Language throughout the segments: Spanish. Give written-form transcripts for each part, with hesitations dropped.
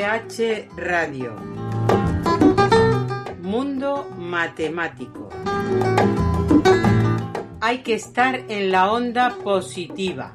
SH Radio. Mundo matemático. Hay que estar en la onda positiva.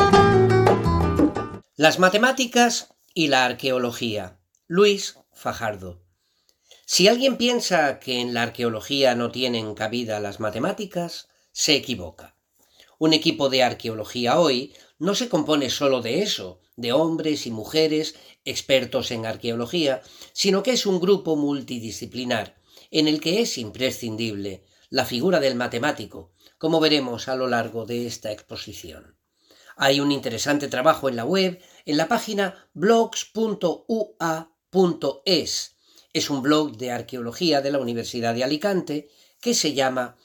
Las matemáticas y la arqueología. Luis Fajardo. Si alguien piensa que en la arqueología no tienen cabida las matemáticas, se equivoca. Un equipo de arqueología hoy no se compone solo de eso, de hombres y mujeres expertos en arqueología, sino que es un grupo multidisciplinar, en el que es imprescindible la figura del matemático, como veremos a lo largo de esta exposición. Hay un interesante trabajo en la web, en la página blogs.ua.es. Es un blog de arqueología de la Universidad de Alicante que se llama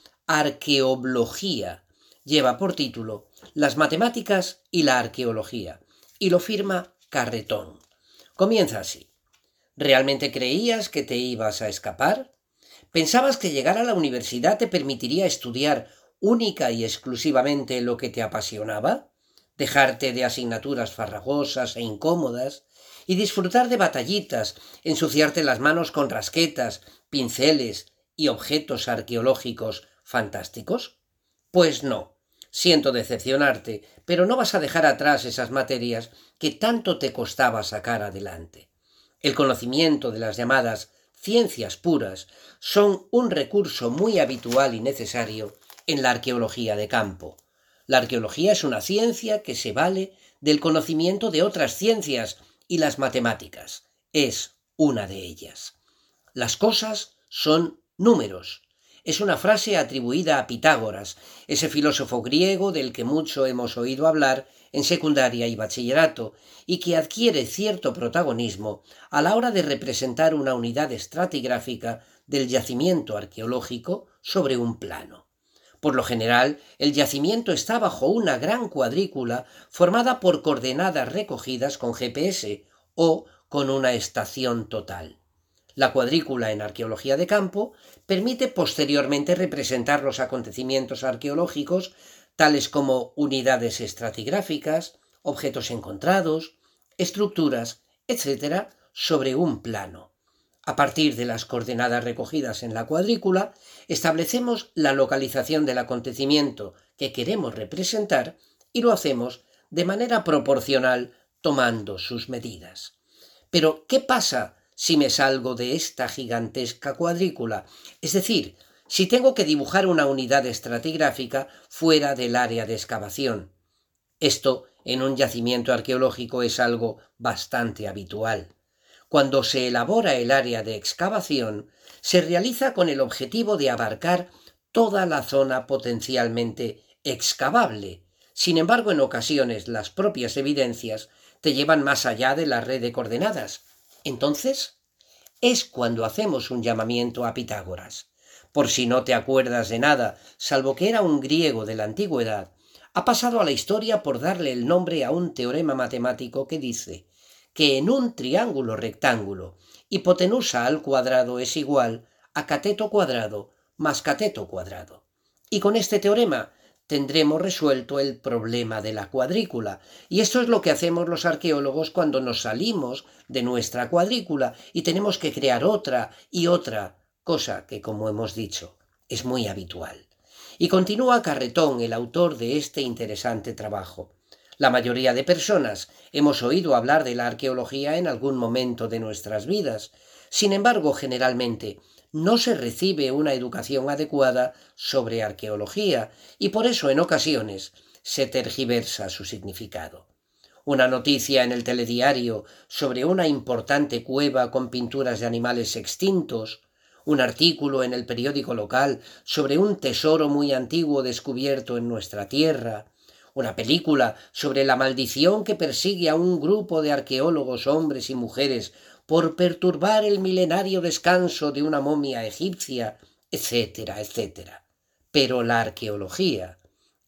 Arqueoblogía. Lleva por título Las matemáticas y la arqueología, y lo firma Carretón. Comienza así. ¿Realmente creías que te ibas a escapar? ¿Pensabas que llegar a la universidad te permitiría estudiar única y exclusivamente lo que te apasionaba? ¿Dejarte de asignaturas farragosas e incómodas y disfrutar de batallitas, ensuciarte las manos con rasquetas, pinceles y objetos arqueológicos fantásticos? Pues no. Siento decepcionarte, pero no vas a dejar atrás esas materias que tanto te costaba sacar adelante. El conocimiento de las llamadas ciencias puras son un recurso muy habitual y necesario en la arqueología de campo. La arqueología es una ciencia que se vale del conocimiento de otras ciencias y las matemáticas es una de ellas. Las cosas son números. Es una frase atribuida a Pitágoras, ese filósofo griego del que mucho hemos oído hablar en secundaria y bachillerato, y que adquiere cierto protagonismo a la hora de representar una unidad estratigráfica del yacimiento arqueológico sobre un plano. Por lo general, el yacimiento está bajo una gran cuadrícula formada por coordenadas recogidas con GPS o con una estación total. La cuadrícula en arqueología de campo permite posteriormente representar los acontecimientos arqueológicos tales como unidades estratigráficas, objetos encontrados, estructuras, etc., sobre un plano. A partir de las coordenadas recogidas en la cuadrícula, establecemos la localización del acontecimiento que queremos representar y lo hacemos de manera proporcional tomando sus medidas. Pero, ¿qué pasa si me salgo de esta gigantesca cuadrícula? Es decir, si tengo que dibujar una unidad estratigráfica fuera del área de excavación. Esto en un yacimiento arqueológico es algo bastante habitual. Cuando se elabora el área de excavación, se realiza con el objetivo de abarcar toda la zona potencialmente excavable. Sin embargo, en ocasiones las propias evidencias te llevan más allá de la red de coordenadas. Entonces, es cuando hacemos un llamamiento a Pitágoras. Por si no te acuerdas de nada, salvo que era un griego de la antigüedad, ha pasado a la historia por darle el nombre a un teorema matemático que dice que en un triángulo rectángulo hipotenusa al cuadrado es igual a cateto cuadrado más cateto cuadrado. Y con este teorema tendremos resuelto el problema de la cuadrícula. Y esto es lo que hacemos los arqueólogos cuando nos salimos de nuestra cuadrícula y tenemos que crear otra y otra, cosa que, como hemos dicho, es muy habitual. Y continúa Carretón, el autor de este interesante trabajo. La mayoría de personas hemos oído hablar de la arqueología en algún momento de nuestras vidas. Sin embargo, generalmente no se recibe una educación adecuada sobre arqueología y por eso en ocasiones se tergiversa su significado. Una noticia en el telediario sobre una importante cueva con pinturas de animales extintos, un artículo en el periódico local sobre un tesoro muy antiguo descubierto en nuestra tierra, una película sobre la maldición que persigue a un grupo de arqueólogos hombres y mujeres por perturbar el milenario descanso de una momia egipcia, etcétera, etcétera. Pero la arqueología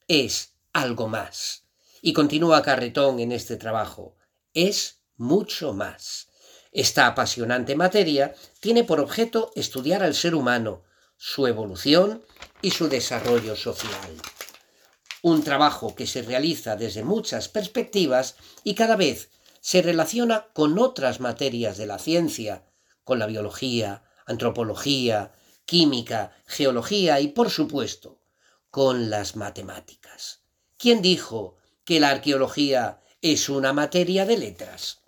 es algo más. Y continúa Carretón en este trabajo. Es mucho más. Esta apasionante materia tiene por objeto estudiar al ser humano, su evolución y su desarrollo social. Un trabajo que se realiza desde muchas perspectivas y cada vez se relaciona con otras materias de la ciencia, con la biología, antropología, química, geología y, por supuesto, con las matemáticas. ¿Quién dijo que la arqueología es una materia de letras?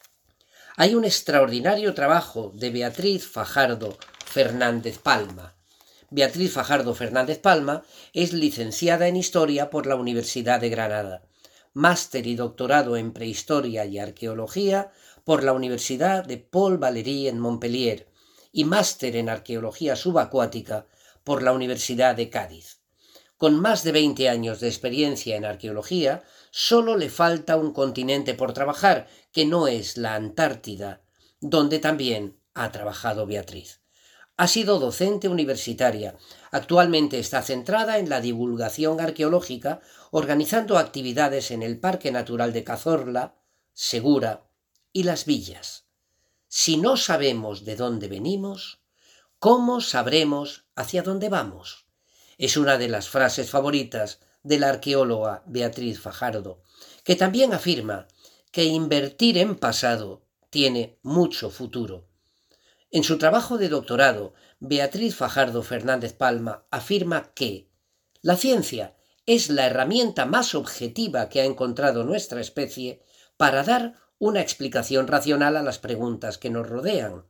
Hay un extraordinario trabajo de Beatriz Fajardo Fernández Palma. Beatriz Fajardo Fernández Palma es licenciada en Historia por la Universidad de Granada, máster y doctorado en Prehistoria y Arqueología por la Universidad de Paul Valéry en Montpellier y máster en Arqueología Subacuática por la Universidad de Cádiz. Con más de 20 años de experiencia en arqueología, solo le falta un continente por trabajar, que no es la Antártida, donde también ha trabajado Beatriz. Ha sido docente universitaria. Actualmente está centrada en la divulgación arqueológica, organizando actividades en el Parque Natural de Cazorla, Segura y Las Villas. Si no sabemos de dónde venimos, ¿cómo sabremos hacia dónde vamos? Es una de las frases favoritas de la arqueóloga Beatriz Fajardo, que también afirma que invertir en pasado tiene mucho futuro. En su trabajo de doctorado, Beatriz Fajardo Fernández Palma afirma que la ciencia es la herramienta más objetiva que ha encontrado nuestra especie para dar una explicación racional a las preguntas que nos rodean.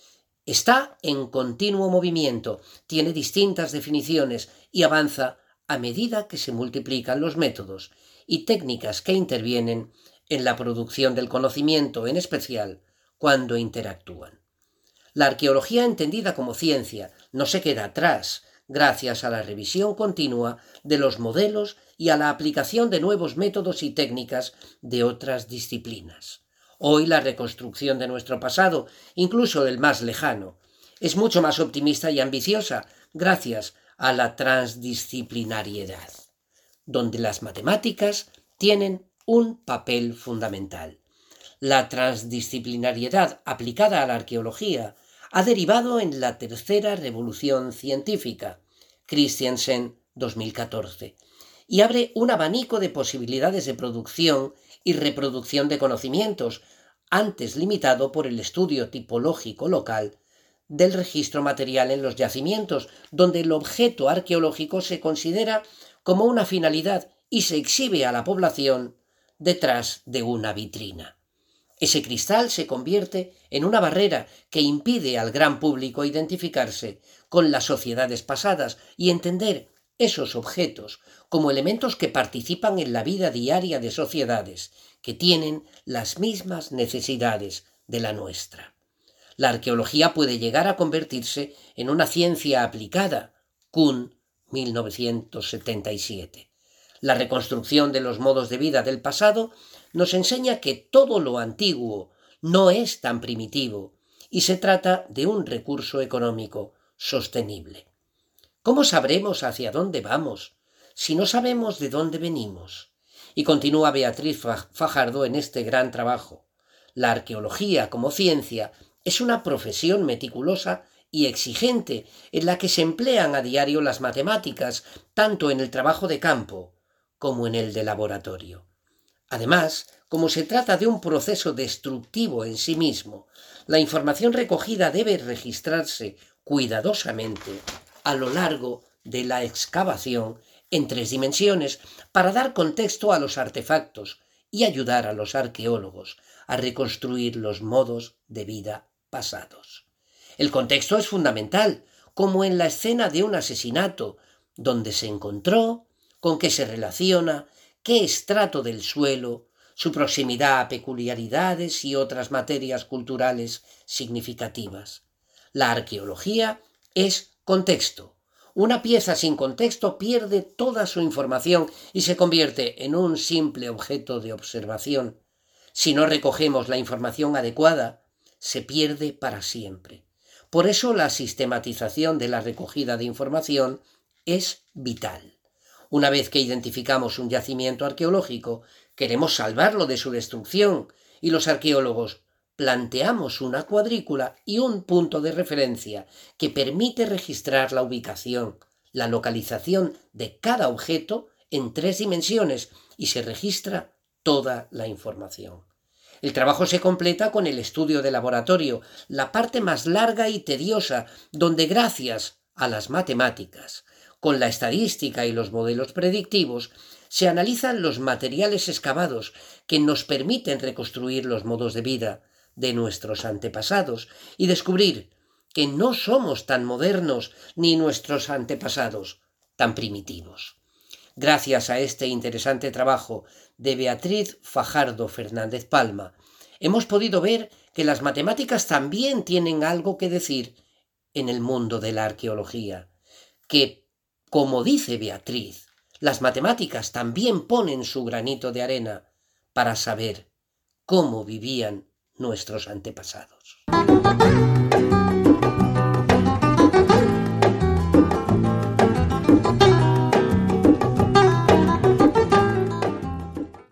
Está en continuo movimiento, tiene distintas definiciones y avanza a medida que se multiplican los métodos y técnicas que intervienen en la producción del conocimiento, en especial cuando interactúan. La arqueología entendida como ciencia no se queda atrás, gracias a la revisión continua de los modelos y a la aplicación de nuevos métodos y técnicas de otras disciplinas. Hoy la reconstrucción de nuestro pasado, incluso el más lejano, es mucho más optimista y ambiciosa gracias a la transdisciplinariedad, donde las matemáticas tienen un papel fundamental. La transdisciplinariedad aplicada a la arqueología ha derivado en la tercera revolución científica, Christiansen 2014, y abre un abanico de posibilidades de producción y reproducción de conocimientos, antes limitado por el estudio tipológico local del registro material en los yacimientos, donde el objeto arqueológico se considera como una finalidad y se exhibe a la población detrás de una vitrina. Ese cristal se convierte en una barrera que impide al gran público identificarse con las sociedades pasadas y entender esos objetos como elementos que participan en la vida diaria de sociedades que tienen las mismas necesidades de la nuestra. La arqueología puede llegar a convertirse en una ciencia aplicada, Kuhn, 1977. La reconstrucción de los modos de vida del pasado nos enseña que todo lo antiguo no es tan primitivo y se trata de un recurso económico sostenible. ¿Cómo sabremos hacia dónde vamos si no sabemos de dónde venimos? Y continúa Beatriz Fajardo en este gran trabajo. La arqueología como ciencia es una profesión meticulosa y exigente en la que se emplean a diario las matemáticas, tanto en el trabajo de campo como en el de laboratorio. Además, como se trata de un proceso destructivo en sí mismo, la información recogida debe registrarse cuidadosamente a lo largo de la excavación en 3 dimensiones para dar contexto a los artefactos y ayudar a los arqueólogos a reconstruir los modos de vida pasados. El contexto es fundamental, como en la escena de un asesinato, donde se encontró, con qué se relaciona, qué estrato del suelo, su proximidad a peculiaridades y otras materias culturales significativas. La arqueología es contexto. Una pieza sin contexto pierde toda su información y se convierte en un simple objeto de observación. Si no recogemos la información adecuada, se pierde para siempre. Por eso la sistematización de la recogida de información es vital. Una vez que identificamos un yacimiento arqueológico, queremos salvarlo de su destrucción y los arqueólogos planteamos una cuadrícula y un punto de referencia que permite registrar la ubicación, la localización de cada objeto en 3 dimensiones y se registra toda la información. El trabajo se completa con el estudio de laboratorio, la parte más larga y tediosa, donde gracias a las matemáticas, con la estadística y los modelos predictivos, se analizan los materiales excavados que nos permiten reconstruir los modos de vida de nuestros antepasados y descubrir que no somos tan modernos ni nuestros antepasados tan primitivos. Gracias a este interesante trabajo de Beatriz Fajardo Fernández Palma, hemos podido ver que las matemáticas también tienen algo que decir en el mundo de la arqueología, que, como dice Beatriz, las matemáticas también ponen su granito de arena para saber cómo vivían nuestros antepasados.